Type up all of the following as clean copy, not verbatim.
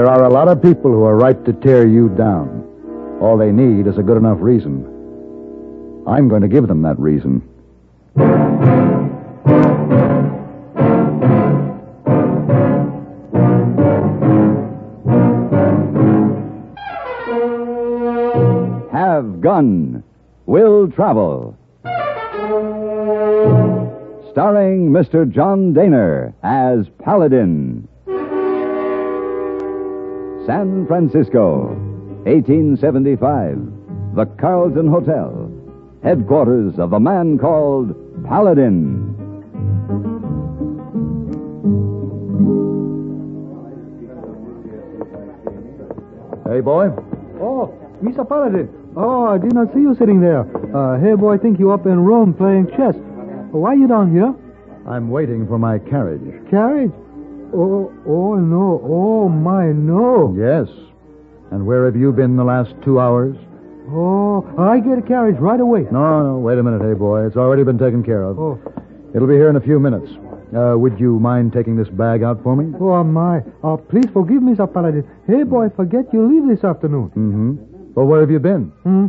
There are a lot of people who are right to tear you down. All they need is a good enough reason. I'm going to give them that reason. Have Gun. Will Travel. Starring Mr. John Daner as Paladin. San Francisco, 1875. The Carlton Hotel. Headquarters of a man called Paladin. Hey, boy. Oh, Mr. Paladin. Oh, I did not see you sitting there. Hey, boy, I think you up in Rome playing chess. Why you down here? I'm waiting for my carriage. Carriage? Oh, no. Oh, my, no. Yes. And where have you been the last 2 hours? Oh, I get a carriage right away. No, wait a minute, hey, boy. It's already been taken care of. Oh. It'll be here in a few minutes. Would you mind taking this bag out for me? Oh, my. Please forgive me, Mr. Paladin. Hey, boy, forget you leave this afternoon. Mm-hmm. Well, where have you been?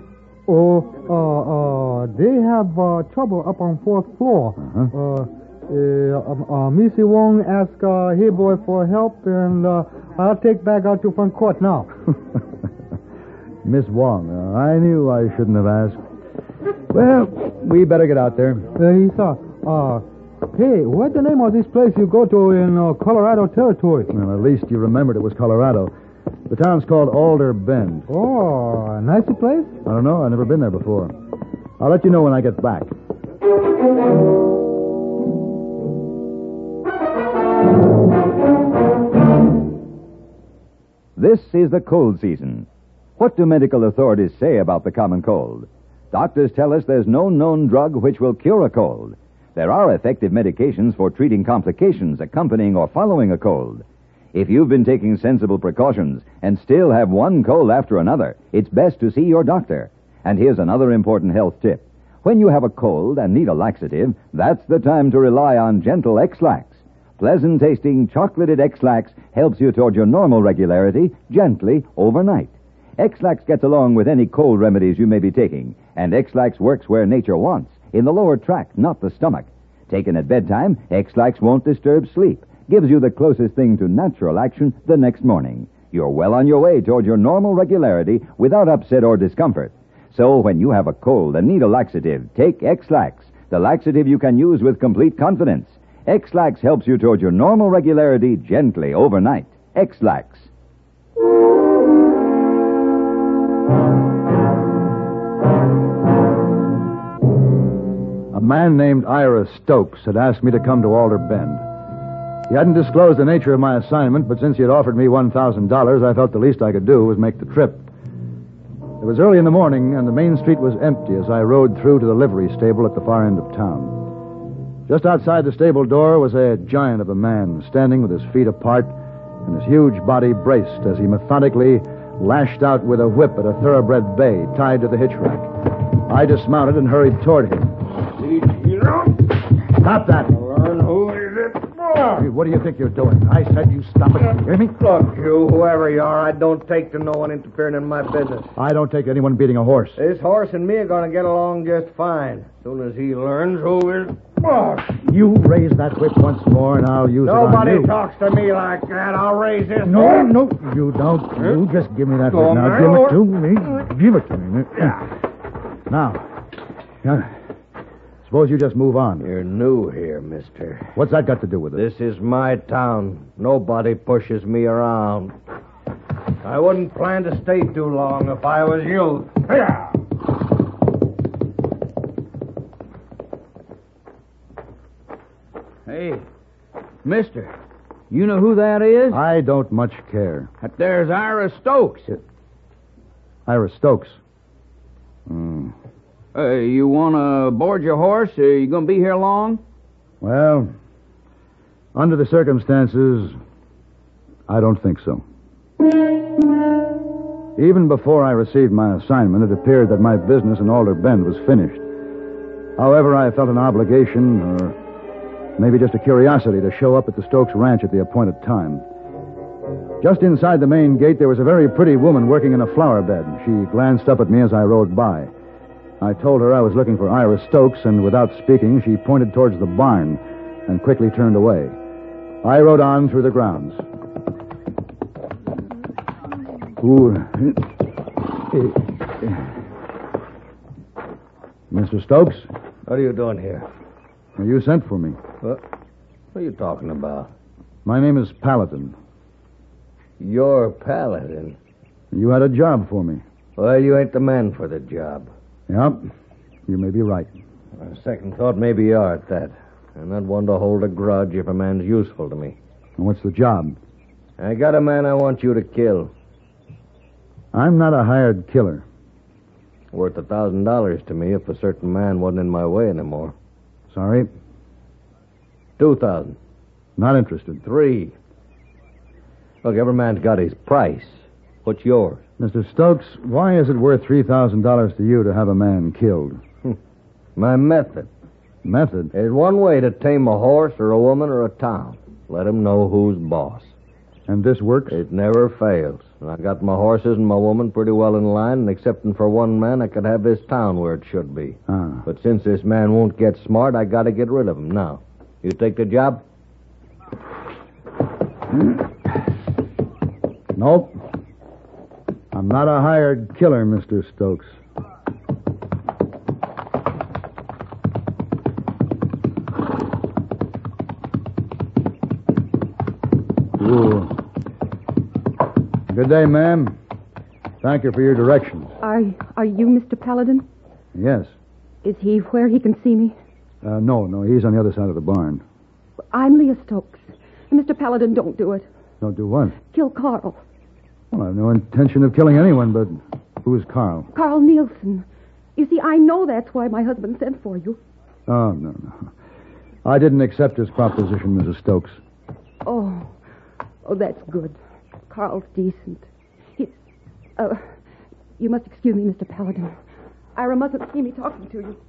They have trouble up on 4th floor. Uh-huh. Missy Wong asked hey, boy, for help, and I'll take bag out to front court now. Miss Wong, I knew I shouldn't have asked. Well, we better get out there. Hey, what's the name of this place you go to in Colorado Territory? Well, at least you remembered it was Colorado. The town's called Alder Bend. Oh, a nice place? I don't know. I've never been there before. I'll let you know when I get back. This is the cold season. What do medical authorities say about the common cold? Doctors tell us there's no known drug which will cure a cold. There are effective medications for treating complications accompanying or following a cold. If you've been taking sensible precautions and still have one cold after another, it's best to see your doctor. And here's another important health tip. When you have a cold and need a laxative, that's the time to rely on gentle X-Lax. Pleasant-tasting, chocolated X-Lax helps you toward your normal regularity gently overnight. X-Lax gets along with any cold remedies you may be taking, and X-Lax works where nature wants, in the lower tract, not the stomach. Taken at bedtime, X-Lax won't disturb sleep, gives you the closest thing to natural action the next morning. You're well on your way toward your normal regularity without upset or discomfort. So when you have a cold and need a laxative, take X-Lax, the laxative you can use with complete confidence. X-Lax helps you toward your normal regularity gently overnight. X-Lax. A man named Ira Stokes had asked me to come to Alder Bend. He hadn't disclosed the nature of my assignment, but since he had offered me $1,000, I felt the least I could do was make the trip. It was early in the morning, and the main street was empty as I rode through to the livery stable at the far end of town. Just outside the stable door was a giant of a man, standing with his feet apart and his huge body braced as he methodically lashed out with a whip at a thoroughbred bay tied to the hitch rack. I dismounted and hurried toward him. Stop that! Who is it? Hey, what do you think you're doing? I said you stop it. You hear me? Look, you, whoever you are, I don't take to no one interfering in my business. I don't take anyone beating a horse. This horse and me are going to get along just fine. As soon as he learns who is boss. You raise that whip once more, and I'll use it on Nobody you. talks to me like that. I'll raise this. No, you don't. You just give me that whip now. Give it to me. Give it to me. Now, suppose you just move on. You're new here, mister. What's that got to do with it? This is my town. Nobody pushes me around. I wouldn't plan to stay too long if I was you. Hey, mister, you know who that is? I don't much care. There's Ira Stokes. Ira Stokes. You want to board your horse? You going to be here long? Well, under the circumstances, I don't think so. Even before I received my assignment, it appeared that my business in Alder Bend was finished. However, I felt an obligation, or maybe just a curiosity, to show up at the Stokes Ranch at the appointed time. Just inside the main gate, there was a very pretty woman working in a flower bed. She glanced up at me as I rode by. I told her I was looking for Ira Stokes, and without speaking, she pointed towards the barn and quickly turned away. I rode on through the grounds. Mr. Stokes? What are you doing here? You sent for me. What are you talking about? My name is Paladin. You're Paladin. You had a job for me. Well, you ain't the man for the job. Yep, you may be right. On second thought, maybe you are at that. I'm not one to hold a grudge if a man's useful to me. And what's the job? I got a man I want you to kill. I'm not a hired killer. Worth $1,000 to me if a certain man wasn't in my way anymore. Sorry, 2,000. not interested. 3. Look, every man's got his price. What's yours? Mr. Stokes, why is it worth $3,000 to you to have a man killed? My method. Method? There's one way to tame a horse or a woman or a town. Let 'em know who's boss. And this works? It never fails. I got my horses and my woman pretty well in line, and excepting for one man, I could have this town where it should be. Ah. But since this man won't get smart, I got to get rid of him now. You take the job? Nope. I'm not a hired killer, Mr. Stokes. Ooh. Good day, ma'am. Thank you for your directions. Are you Mr. Paladin? Yes. Is he where he can see me? No, he's on the other side of the barn. I'm Leah Stokes. Mr. Paladin, don't do it. Don't do what? Kill Carl. Well, I have no intention of killing anyone, but who is Carl? Carl Nielsen. You see, I know that's why my husband sent for you. Oh, no. I didn't accept his proposition, Mrs. Stokes. Oh, that's good. Carl's decent. You must excuse me, Mr. Paladin. Ira mustn't see me talking to you.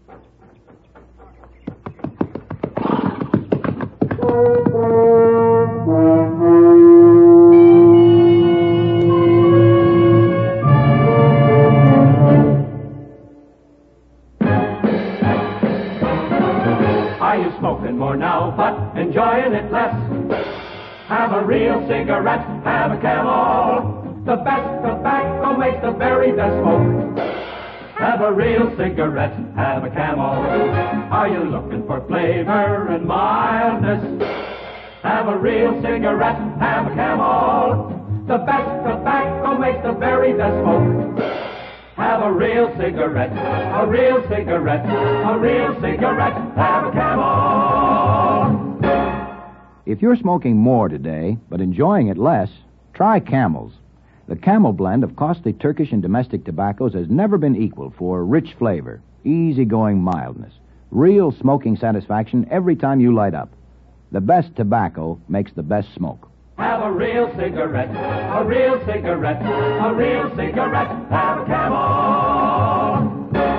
Are you smoking more now, but enjoying it less? Have a real cigarette, have a Camel. The best tobacco makes the very best smoke. Have a real cigarette, have a Camel. Are you looking for flavor and mildness? Have a real cigarette, have a Camel. The best tobacco makes the very best smoke. Have a real cigarette, a real cigarette, a real cigarette, have a Camel. If you're smoking more today, but enjoying it less, try Camels. The Camel blend of costly Turkish and domestic tobaccos has never been equal for rich flavor, easygoing mildness, real smoking satisfaction every time you light up. The best tobacco makes the best smoke. Have a real cigarette, a real cigarette, a real cigarette, have a Camel.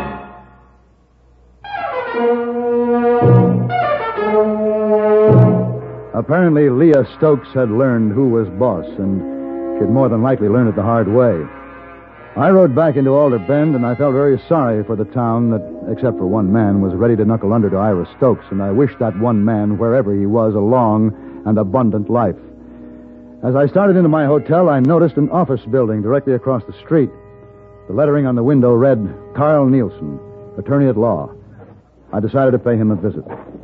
Apparently, Leah Stokes had learned who was boss, and she'd more than likely learned it the hard way. I rode back into Alder Bend, and I felt very sorry for the town that, except for one man, was ready to knuckle under to Ira Stokes, and I wished that one man, wherever he was, a long and abundant life. As I started into my hotel, I noticed an office building directly across the street. The lettering on the window read, Carl Nielsen, attorney at law. I decided to pay him a visit.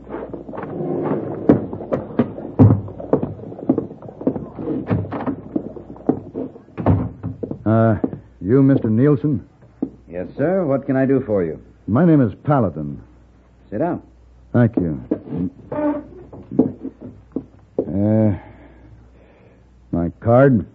You Mr. Nielsen? Yes, sir. What can I do for you? My name is Paladin. Sit down. Thank you. My card?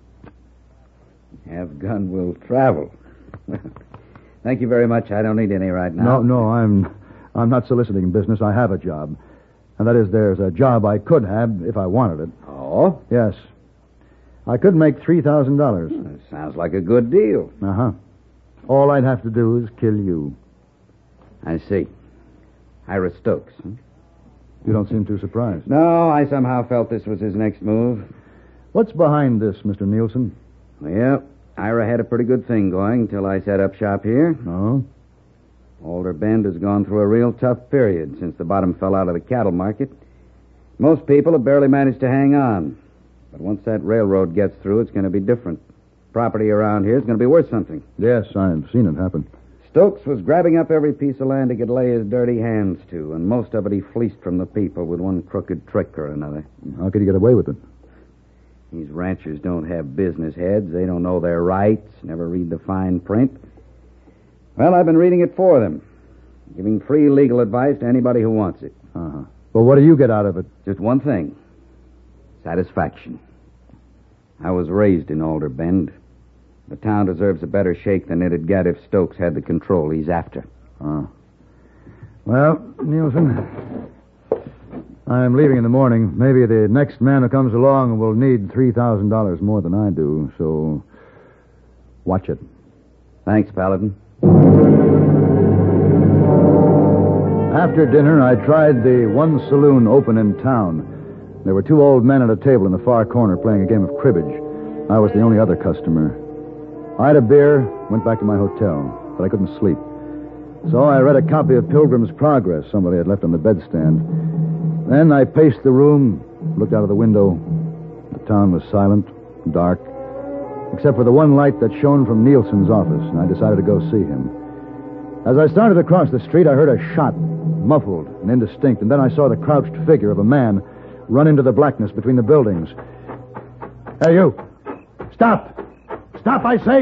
Have gun will travel. Thank you very much. I don't need any right now. No, I'm not soliciting business. I have a job. And that is, there's a job I could have if I wanted it. Oh? Yes. I could make $3,000. Sounds like a good deal. Uh-huh. All I'd have to do is kill you. I see. Ira Stokes. Huh? You don't seem too surprised. No, I somehow felt this was his next move. What's behind this, Mr. Nielsen? Well, Ira had a pretty good thing going until I set up shop here. Oh? Alder Bend has gone through a real tough period since the bottom fell out of the cattle market. Most people have barely managed to hang on. But once that railroad gets through, it's going to be different. Property around here is going to be worth something. Yes, I've seen it happen. Stokes was grabbing up every piece of land he could lay his dirty hands to, and most of it he fleeced from the people with one crooked trick or another. How could he get away with it? These ranchers don't have business heads. They don't know their rights, never read the fine print. Well, I've been reading it for them, giving free legal advice to anybody who wants it. Uh-huh. Well, what do you get out of it? Just one thing. Satisfaction. I was raised in Alder Bend. The town deserves a better shake than it'd get if Stokes had the control he's after. Oh. Well, Nielsen, I'm leaving in the morning. Maybe the next man who comes along will need $3,000 more than I do, so watch it. Thanks, Paladin. After dinner, I tried the one saloon open in town. There were two old men at a table in the far corner playing a game of cribbage. I was the only other customer. I had a beer, went back to my hotel, but I couldn't sleep. So I read a copy of Pilgrim's Progress somebody had left on the bedstand. Then I paced the room, looked out of the window. The town was silent, dark, except for the one light that shone from Nielsen's office, and I decided to go see him. As I started across the street, I heard a shot, muffled and indistinct, and then I saw the crouched figure of a man run into the blackness between the buildings. Hey, you! Stop! Stop, I say!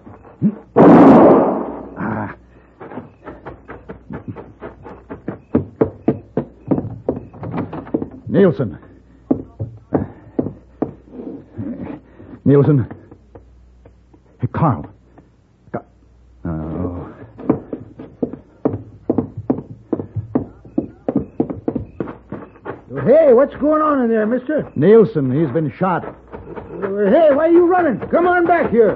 Nielsen. Nielsen. Hey, Carl. Oh. Hey, what's going on in there, mister? Nielsen, he's been shot. Hey, why are you running? Come on back here.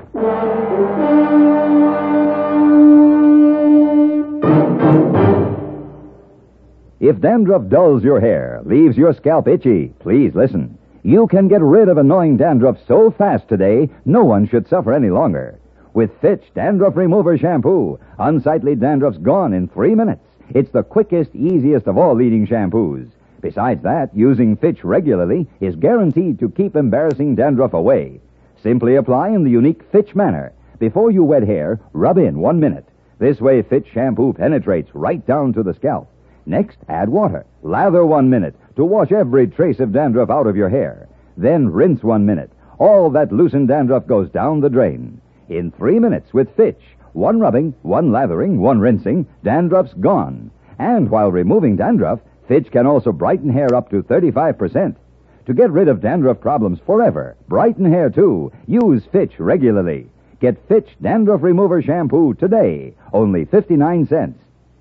If dandruff dulls your hair, leaves your scalp itchy, please listen. You can get rid of annoying dandruff so fast today, no one should suffer any longer. With Fitch Dandruff Remover Shampoo, unsightly dandruff's gone in 3 minutes. It's the quickest, easiest of all leading shampoos. Besides that, using Fitch regularly is guaranteed to keep embarrassing dandruff away. Simply apply in the unique Fitch manner. Before you wet hair, rub in 1 minute. This way, Fitch shampoo penetrates right down to the scalp. Next, add water. Lather 1 minute to wash every trace of dandruff out of your hair. Then rinse 1 minute. All that loosened dandruff goes down the drain. In 3 minutes with Fitch, 1 rubbing, 1 lathering, 1 rinsing, dandruff's gone. And while removing dandruff, Fitch can also brighten hair up to 35%. To get rid of dandruff problems forever, brighten hair too, use Fitch regularly. Get Fitch Dandruff Remover Shampoo today, only 59 cents.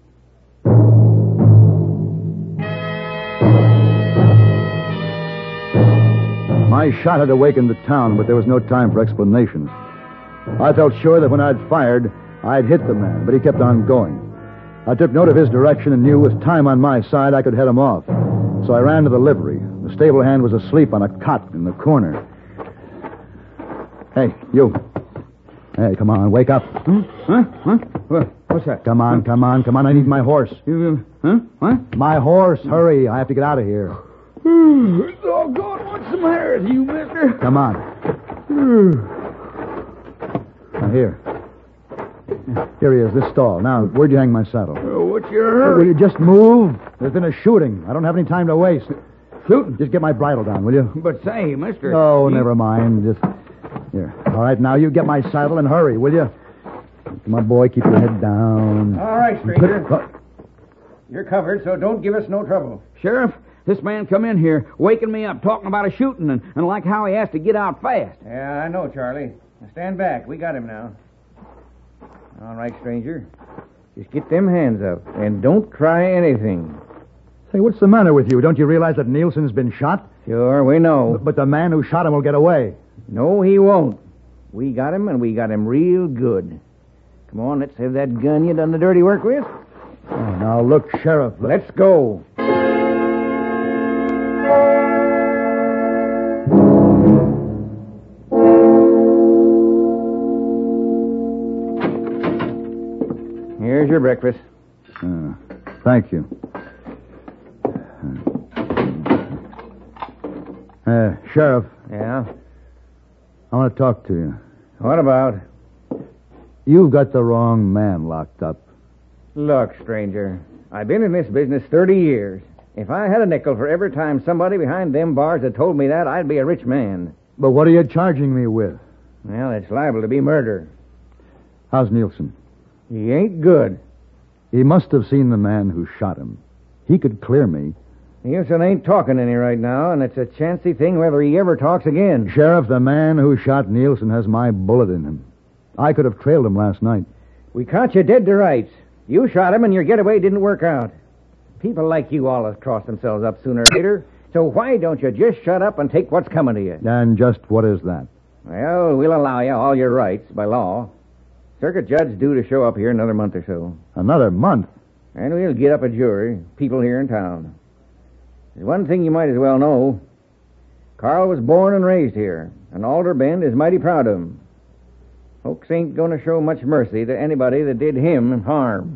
My shot had awakened the town, but there was no time for explanations. I felt sure that when I'd fired, I'd hit the man, but he kept on going. I took note of his direction and knew with time on my side I could head him off. So I ran to the livery. The stable hand was asleep on a cot in the corner. Hey, you. Hey, come on, wake up. Huh? What's that? Come on. I need my horse. Huh? What? My horse, hurry. I have to get out of here. Doggone, what's the matter with you, mister? Come on. Now, here. Here he is, this stall. Now, where'd you hang my saddle? What's your hurry? Will you just move? There's been a shooting. I don't have any time to waste. Shooting? Just get my bridle down, will you? But say, mister... Oh, never mind. Just... Here. All right, now you get my saddle and hurry, will you? Come on, boy, keep your head down. All right, stranger. You're covered, so don't give us no trouble. Sheriff, this man come in here, waking me up, talking about a shooting, and like how he has to get out fast. Yeah, I know, Charlie. Now stand back. We got him now. All right, stranger. Just get them hands up, and don't try anything. Say, what's the matter with you? Don't you realize that Nielsen's been shot? Sure, we know. But the man who shot him will get away. No, he won't. We got him, and we got him real good. Come on, let's have that gun you done the dirty work with. Oh, now, look, Sheriff. Let's go. Here's your breakfast. Thank you. Sheriff, Yeah? I want to talk to you. What about? You've got the wrong man locked up. Look, stranger, I've been in this business 30 years. If I had a nickel for every time somebody behind them bars had told me that, I'd be a rich man. But what are you charging me with? Well, it's liable to be murder. How's Nielsen? He ain't good. He must have seen the man who shot him. He could clear me. Nielsen ain't talking any right now, and it's a chancy thing whether he ever talks again. Sheriff, the man who shot Nielsen has my bullet in him. I could have trailed him last night. We caught you dead to rights. You shot him, and your getaway didn't work out. People like you always cross themselves up sooner or later, so why don't you just shut up and take what's coming to you? And just what is that? Well, we'll allow you all your rights by law. Circuit judge due to show up here in another month or so. Another month? And we'll get up a jury, people here in town. There's one thing you might as well know. Carl was born and raised here, and Alder Bend is mighty proud of him. Folks ain't going to show much mercy to anybody that did him harm.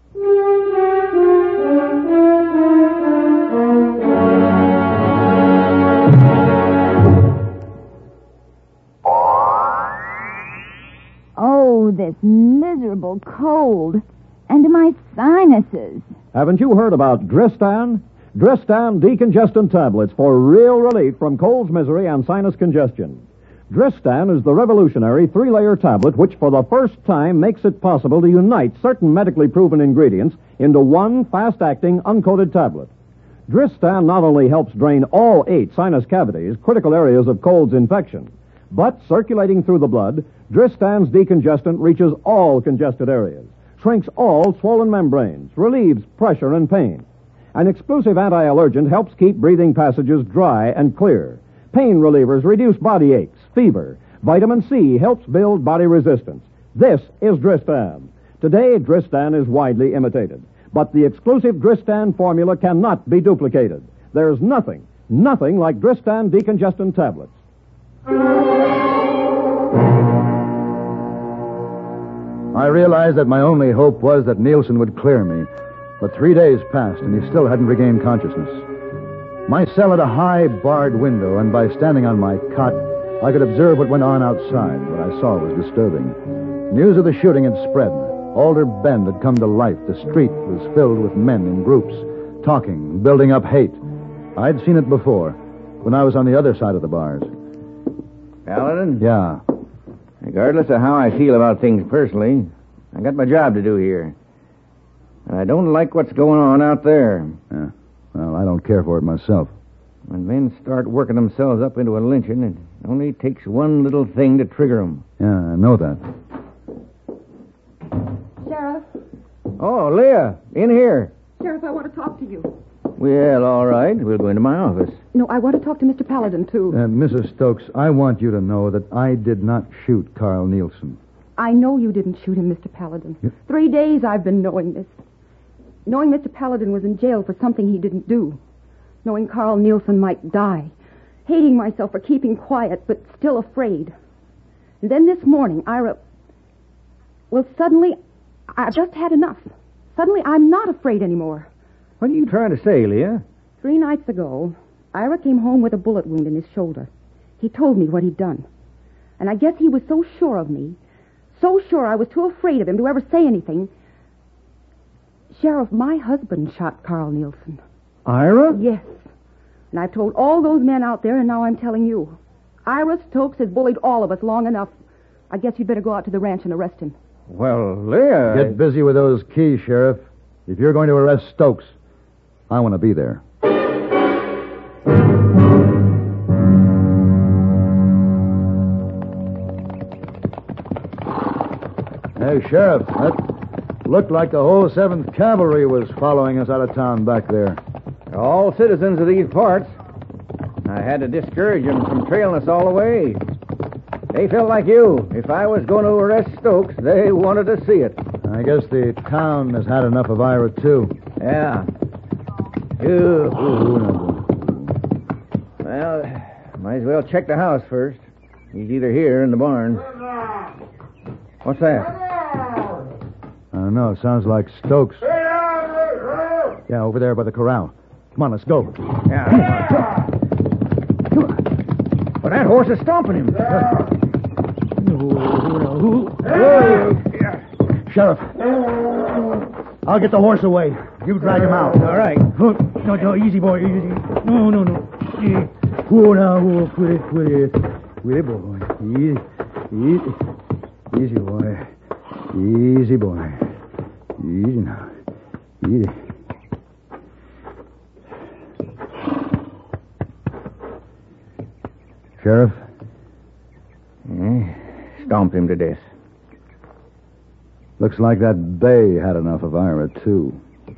Oh, this miserable cold. And my sinuses. Haven't you heard about Dristan? Dristan decongestant tablets for real relief from cold's misery and sinus congestion. Dristan is the revolutionary 3-layer tablet which for the first time makes it possible to unite certain medically proven ingredients into one fast-acting, uncoated tablet. Dristan not only helps drain all 8 sinus cavities, critical areas of cold's infection, but circulating through the blood, Dristan's decongestant reaches all congested areas, shrinks all swollen membranes, relieves pressure and pain. An exclusive anti-allergent helps keep breathing passages dry and clear. Pain relievers reduce body aches, fever. Vitamin C helps build body resistance. This is Dristan. Today, Dristan is widely imitated, but the exclusive Dristan formula cannot be duplicated. There's nothing like Dristan decongestant tablets. I realized that my only hope was that Nielsen would clear me. But 3 days passed, and he still hadn't regained consciousness. My cell had a high, barred window, and by standing on my cot, I could observe what went on outside. What I saw was disturbing. News of the shooting had spread. Alder Bend had come to life. The street was filled with men in groups, talking, building up hate. I'd seen it before, when I was on the other side of the bars. Paladin? Yeah. Regardless of how I feel about things personally, I got my job to do here. And I don't like what's going on out there. Yeah. Well, I don't care for it myself. When men start working themselves up into a lynching, it only takes one little thing to trigger them. Yeah, I know that. Sheriff? Oh, Leah, in here. Sheriff, I want to talk to you. Well, all right. We'll go into my office. No, I want to talk to Mr. Paladin, too. Mrs. Stokes, I want you to know that I did not shoot Carl Nielsen. I know you didn't shoot him, Mr. Paladin. Yeah. 3 days I've been knowing this. Knowing Mr. Paladin was in jail for something he didn't do. Knowing Carl Nielsen might die. Hating myself for keeping quiet, but still afraid. And then this morning, Well, suddenly, I've just had enough. Suddenly, I'm not afraid anymore. What are you trying to say, Leah? 3 nights ago, Ira came home with a bullet wound in his shoulder. He told me what he'd done. And I guess he was so sure of me, so sure I was too afraid of him to ever say anything. Sheriff, my husband shot Carl Nielsen. Ira? Yes. And I've told all those men out there, and now I'm telling you. Ira Stokes has bullied all of us long enough. I guess you'd better go out to the ranch and arrest him. Well, Leah... Get busy with those keys, Sheriff. If you're going to arrest Stokes, I want to be there. Hey, Sheriff, that looked like the whole 7th Cavalry was following us out of town back there. All citizens of these parts. I had to discourage them from trailing us all the way. They felt like you. If I was going to arrest Stokes, they wanted to see it. I guess the town has had enough of Ira, too. Yeah. Well, might as well check the house first. He's either here or in the barn. What's that? don't know. Sounds like Stokes. Yeah, over there by the corral. Come on, let's go. Yeah. Well, that horse is stomping him. Sheriff, I'll get the horse away. You drag him out. All right. No, easy, boy, easy. No. Oh, now, quit it, boy. Easy, boy. Easy, boy. Easy now. Easy. Sheriff? Stomped him to death. Looks like that bay had enough of Ira, too.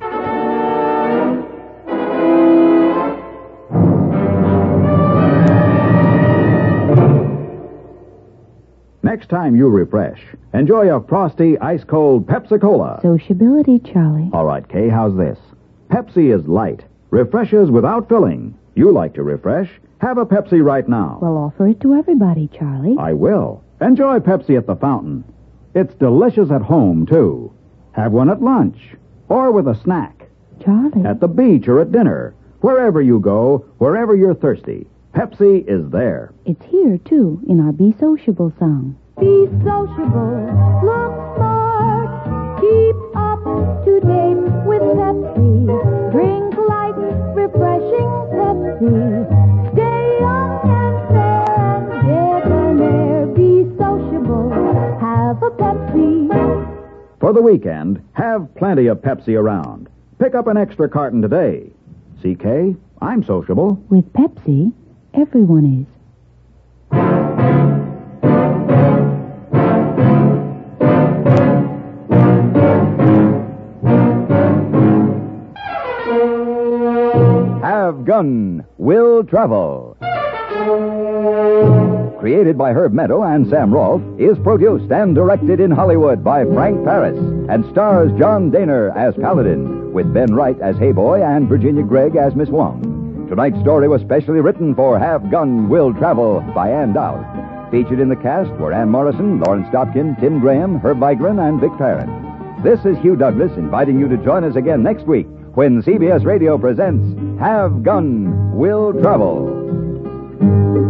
Next time you refresh, enjoy a frosty, ice-cold Pepsi-Cola. Sociability, Charlie. All right, Kay, how's this? Pepsi is light, refreshes without filling. You like to refresh? Have a Pepsi right now. Well, offer it to everybody, Charlie. I will. Enjoy Pepsi at the fountain. It's delicious at home, too. Have one at lunch or with a snack. Charlie. At the beach or at dinner. Wherever you go, wherever you're thirsty, Pepsi is there. It's here, too, in our Be Sociable song. Be sociable, look smart, keep up to date with Pepsi. Drink light, refreshing Pepsi. Stay young and fair and debonair. Be sociable, have a Pepsi. For the weekend, have plenty of Pepsi around. Pick up an extra carton today. CK, I'm sociable. With Pepsi, everyone is. Have Gun Will Travel. Created by Herb Meadow and Sam Rolfe, is produced and directed in Hollywood by Frank Paris and stars John Daner as Paladin, with Ben Wright as Hayboy and Virginia Gregg as Miss Wong. Tonight's story was specially written for Have Gun Will Travel by Ann Dowd. Featured in the cast were Ann Morrison, Lawrence Stopkin, Tim Graham, Herb Vigran, and Vic Parent. This is Hugh Douglas inviting you to join us again next week when CBS Radio presents Have Gun Will Travel.